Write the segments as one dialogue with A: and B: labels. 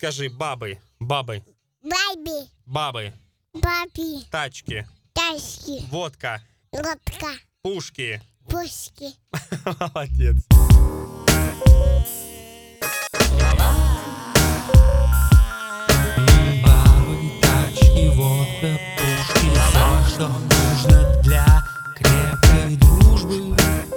A: Скажи, бабы, бабы,
B: Баби,
A: бабы,
B: баби,
A: тачки,
B: тачки,
A: водка,
B: лодка,
A: пушки.
B: пушки.
A: Молодец.
C: Бабы, тачки, водка, пушки, все, что нужно для крепкой дружбы.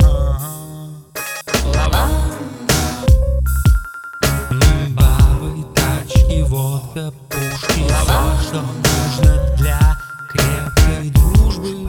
C: Бабы, тачки, водка, пушки, все, что нужно для крепкой дружбы.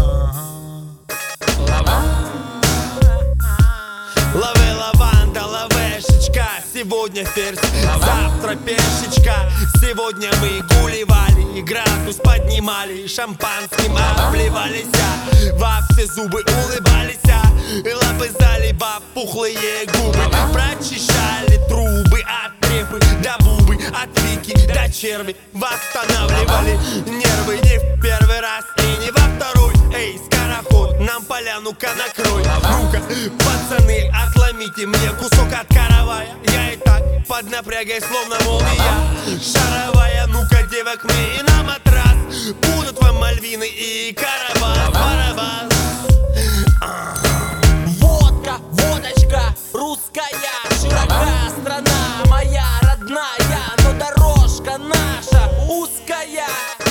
D: Лаве лаванда, лавешечка, сегодня ферзь, завтра пешечка. Сегодня мы гулевали, градус поднимали, шампанским обливались, во все зубы улыбались, и лобызали баб пухлые губы, прочищали трубы от трепы до бубы, от вики до черви, восстанавливали нервы не в первый раз и не во второй. Эй, скороход, нам поляну-ка накрой. Ну-ка, пацаны, отломите мне кусок от каравая. Я и так под напрягой, словно молния шаровая. Ну-ка, девок, мне и на матрас. Будут вам Мальвины и Карабас, Барабас.
C: Водка, водочка, русская, широка страна моя родная, но дорожка наша узкая.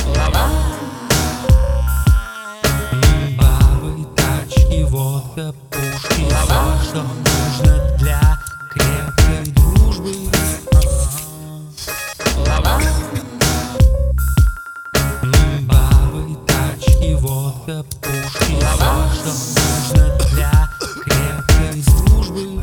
C: Бабы, тачки, водка, пушки, все, что нужно для крепкой дружбы. Бабы, тачки, водка, пушки, все, что нужно для крепкой дружбы.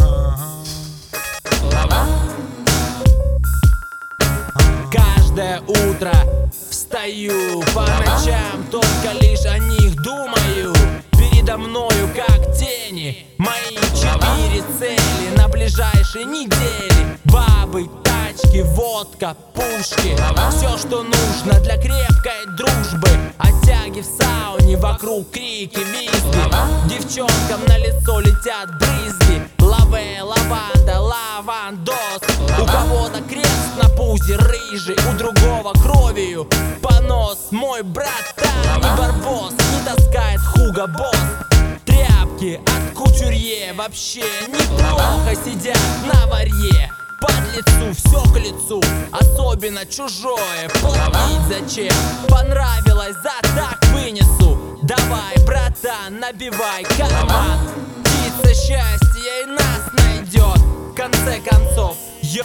C: Каждое утро встаю, по ночам только лишь о них думаю. Передо мною как тени мои 4 цели на ближайшие недели. Бабы, тачки, водка, пушки, все, что нужно для крепкой дружбы. Оттяги в сауне, вокруг крики, визги, девчонкам на лицо летят брызги. Лаве, лаванда, лавандос. У кого-то крест на пузе рыжий, у другого кровью понос. Мой братан не барбос, не таскает Хуго Босс. Тряпки от кутюрье вообще неплохо сидят на варье. Под лицу все к лицу, особенно чужое. Платить зачем? Понравилось, за так вынесу. Давай, братан, набивай карман. Птица счастья и нас найдет. В конце концов,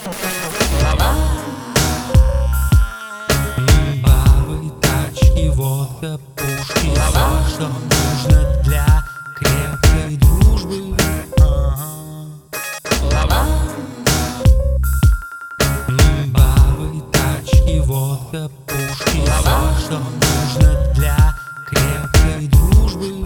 C: бабы, тачки, водка, пушки, все, что нужно для крепкой дружбы. Бабы, тачки, водка, пушки, все, что нужно для крепкой дружбы.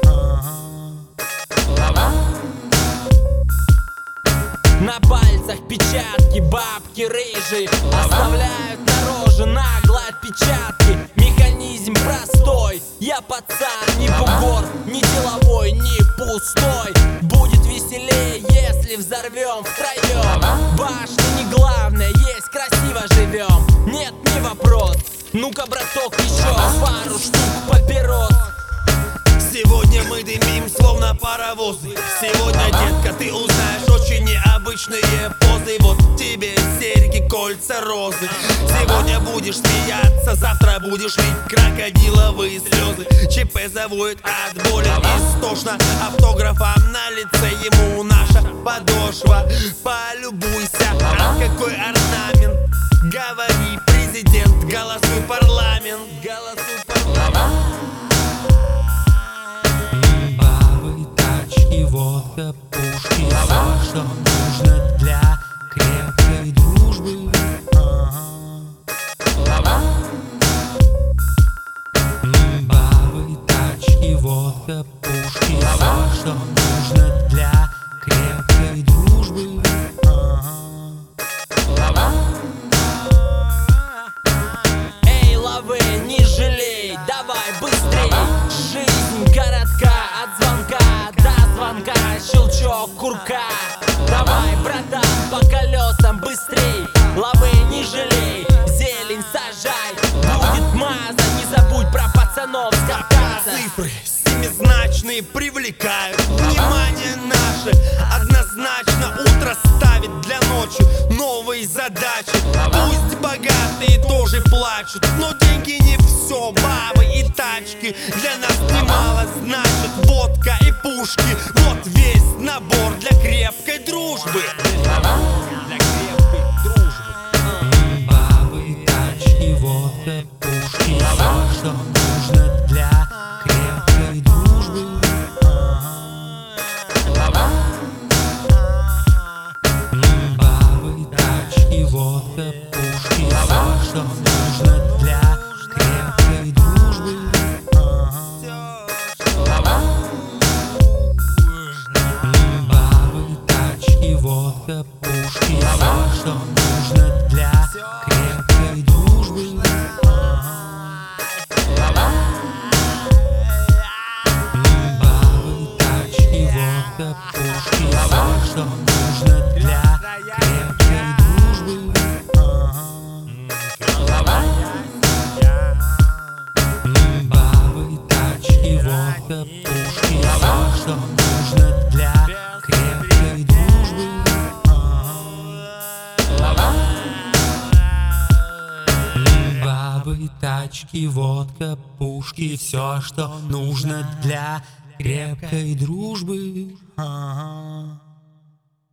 C: На пальцах печатки, бабки рыжие оставляют на роже нагло отпечатки. Механизм простой, я пацан, не бугор, не деловой, не пустой. Будет веселее, если взорвем втроем. Башня не главное, есть красиво живем. Нет, не вопрос, ну-ка, браток, еще пару штук папирос.
D: Сегодня мы дымим, словно паровозы. Сегодня, детка, ты узнаешь очень необычные позы. Вот тебе серьги, кольца, розы. Сегодня будешь смеяться, завтра будешь лить крокодиловые слезы. ЧП заводит от боли истошно, автографом на лице ему наша подошва. Полюбуйся, а какой орнамент. Говори, президент, голосуй, парламент. Голосуй, парламент.
C: Водка, пушки, все, что нужно для крепкой дружбы. Бабы, тачки, водка, пушки, все, что нужно для крепкой дружбы. Эй, лаве, не жалей, давай быстрей. Жизнь коротка, от звонка до звонка, щелчок курка. Давай, братан, по колесам быстрей. Лаве,
D: Цифры семизначные привлекают внимание наше. Однозначно утро ставит для ночи новые задачи. Пусть богатые тоже плачут, но деньги не все. Бабы и тачки для нас немало значат. Водка и пушки, вот весь набор для крепкой дружбы. Для крепкой дружбы.
C: Бабы, тачки, водка, пушки, все, что нужно для крепкой дружбы. Бабы, тачки, водка, пушки, все, что нужно для крепкой дружбы. Бабы, тачки, водка, пушки, все, что нужно для крепкой дружбы. Бабы, тачки, водка, пушки, все, что нужно для крепкой дружбы. Бабы, тачки, водка, пушки, все, что нужно для крепкой дружбы. Бабы, тачки, водка, пушки, все, что нужно для крепкой дружбы.